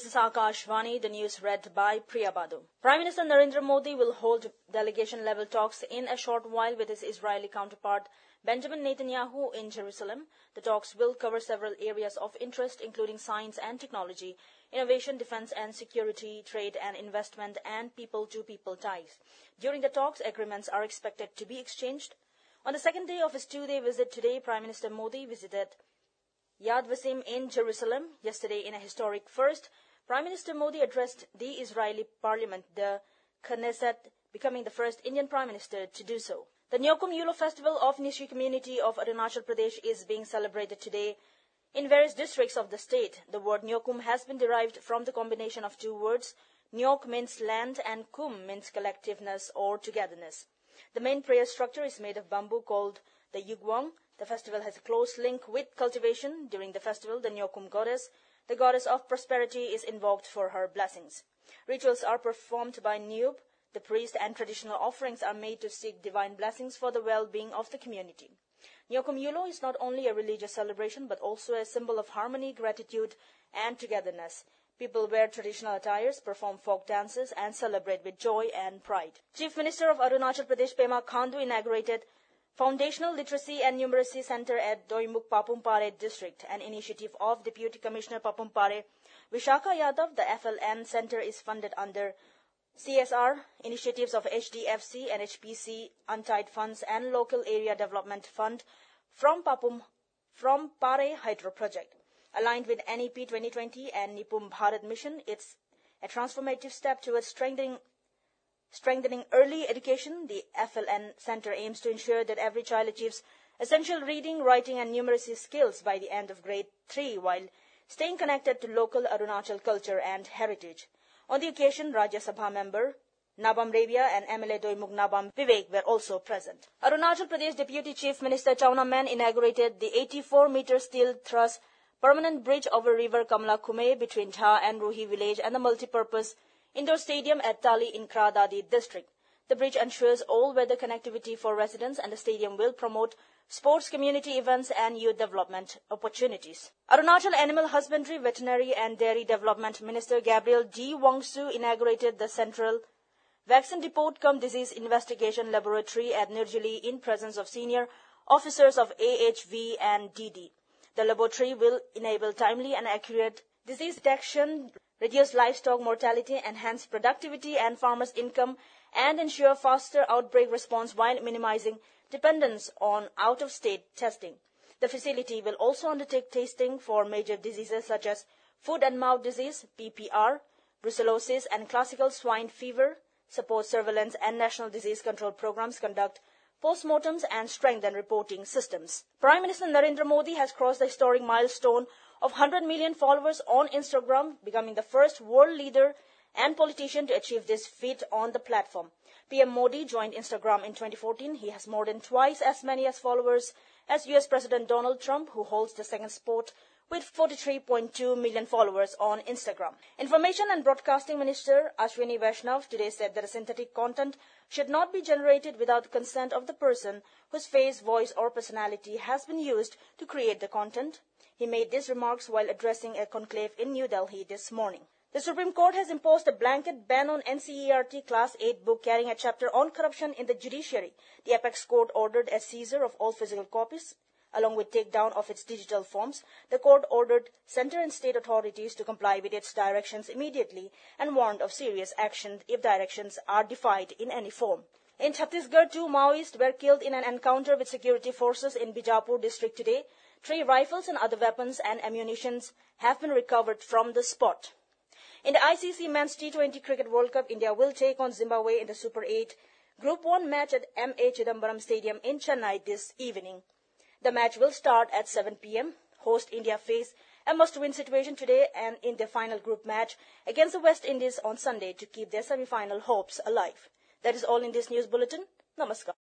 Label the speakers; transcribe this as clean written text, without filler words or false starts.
Speaker 1: is Akashvani, the news read by Priya Badu. Prime Minister Narendra Modi will hold delegation-level talks in a short while with his Israeli counterpart Benjamin Netanyahu in Jerusalem. The talks will cover several areas of interest, including science and technology, innovation, defense and security, trade and investment, and people-to-people ties. During the talks, agreements are expected to be exchanged. On the second day of his two-day visit today, Prime Minister Modi visited Yad Vashem in Jerusalem. Yesterday, in a historic first, Prime Minister Modi addressed the Israeli parliament, the Knesset, becoming the first Indian Prime Minister to do so. The Nyokum Yulo Festival of Nishi community of Arunachal Pradesh is being celebrated today in various districts of the state. The word Nyokum has been derived from the combination of two words. Nyok means land and Kum means collectiveness or togetherness. The main prayer structure is made of bamboo called the Yugwang. The festival has a close link with cultivation. During the festival, the Nyokum goddess, the goddess of prosperity, is invoked for her blessings. Rituals are performed by Nyub, the priest, and traditional offerings are made to seek divine blessings for the well-being of the community. Nyokum Yulo is not only a religious celebration but also a symbol of harmony, gratitude, and togetherness. People wear traditional attires, perform folk dances, and celebrate with joy and pride. Chief Minister of Arunachal Pradesh, Pema Khandu, inaugurated Foundational Literacy and Numeracy Center at Doimuk Papumpare district, an initiative of Deputy Commissioner Papumpare Vishakha Yadav. The FLN Center is funded under CSR initiatives of HDFC, NHPC, Untied Funds, and Local Area Development Fund from Pare Hydro Project. Aligned with NEP 2020 and Nipum Bharat Mission, it's a transformative step towards strengthening early education. The FLN Center aims to ensure that every child achieves essential reading, writing, and numeracy skills by the end of grade 3 while staying connected to local Arunachal culture and heritage. On the occasion, Rajya Sabha member Nabam Revia and MLA Doimuk Nabam Vivek were also present. Arunachal Pradesh Deputy Chief Minister Chauna Men inaugurated the 84-meter steel truss permanent bridge over river Kamla Kume between Jha and Ruhi village and the multi-purpose indoor stadium at Tali in Kradadi district. The bridge ensures all-weather connectivity for residents, and the stadium will promote sports, community events, and youth development opportunities. Arunachal Animal Husbandry, Veterinary and Dairy Development Minister Gabriel D. Wangsu inaugurated the Central Vaccine Depot cum Disease Investigation Laboratory at Nirjali in presence of senior officers of AHV and DD. The laboratory will enable timely and accurate disease detection, reduce livestock mortality, enhance productivity and farmers' income, and ensure faster outbreak response while minimizing dependence on out-of-state testing. The facility will also undertake testing for major diseases such as foot and mouth disease, PPR, brucellosis, and classical swine fever, support surveillance and national disease control programs, conduct postmortems, and strengthen reporting systems. Prime Minister Narendra Modi has crossed the historic milestone of 100 million followers on Instagram, becoming the first world leader and politician to achieve this feat on the platform. PM Modi joined Instagram in 2014. He has more than twice as many followers as US President Donald Trump, who holds the second spot with 43.2 million followers on Instagram. Information and Broadcasting Minister Ashwini Vaishnav today said that synthetic content should not be generated without consent of the person whose face, voice, or personality has been used to create the content. He made these remarks while addressing a conclave in New Delhi this morning. The Supreme Court has imposed a blanket ban on NCERT Class 8 book carrying a chapter on corruption in the judiciary. The Apex Court ordered a seizure of all physical copies, along with takedown of its digital forms. The court ordered centre and state authorities to comply with its directions immediately and warned of serious action if directions are defied in any form. In Chhattisgarh, 2 Maoists were killed in an encounter with security forces in Bijapur district today. 3 rifles and other weapons and ammunition have been recovered from the spot. In the ICC Men's T20 Cricket World Cup, India will take on Zimbabwe in the Super 8 Group 1 match at M.A. Chidambaram Stadium in Chennai this evening. The match will start at 7 p.m. Host India face a must-win situation today and in their final group match against the West Indies on Sunday to keep their semi-final hopes alive. That is all in this news bulletin. Namaskar.